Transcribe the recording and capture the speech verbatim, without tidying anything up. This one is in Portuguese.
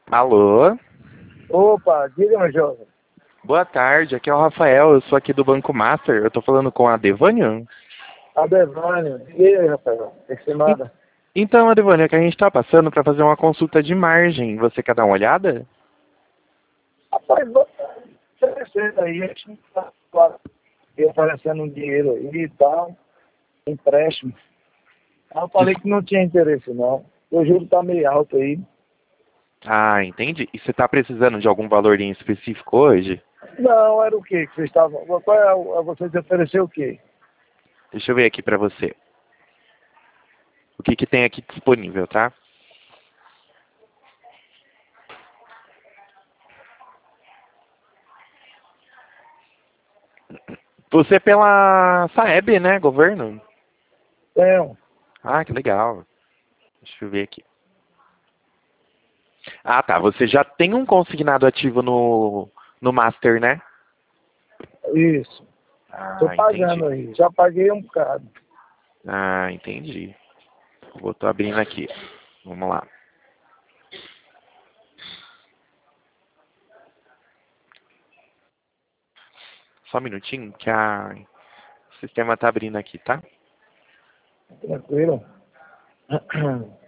Alô? Opa, diga, meu jovem. Boa tarde, aqui é o Rafael, eu sou aqui do Banco Master, eu tô falando com a Devânio? Adevânio, e aí, Rafael? Tem que ser En- nada. Então, a Devânio, é que a gente tá passando para fazer uma consulta de margem, você quer dar uma olhada? Rapaz, vou oferecendo aí, a gente tá claro, e oferecendo um dinheiro aí e tal, empréstimo. Aí eu falei Des- que não tinha interesse, não. O juro tá meio alto aí. Ah, entendi. E você tá precisando de algum valor em específico hoje? Não, era o quê que vocês estavam... Qual é o... Vocês ofereceram o quê? Deixa eu ver aqui pra você. O que que tem aqui disponível, tá? Você é pela Saeb, né, governo? Tenho. Ah, que legal. Deixa eu ver aqui. Ah, tá. Você já tem um consignado ativo no, no Master, né? Isso. Tô Ah, entendi. pagando aí. Já paguei um bocado. Ah, entendi. Vou tô abrindo aqui. Vamos lá. Só um minutinho que a... o sistema tá abrindo aqui, tá? Tranquilo?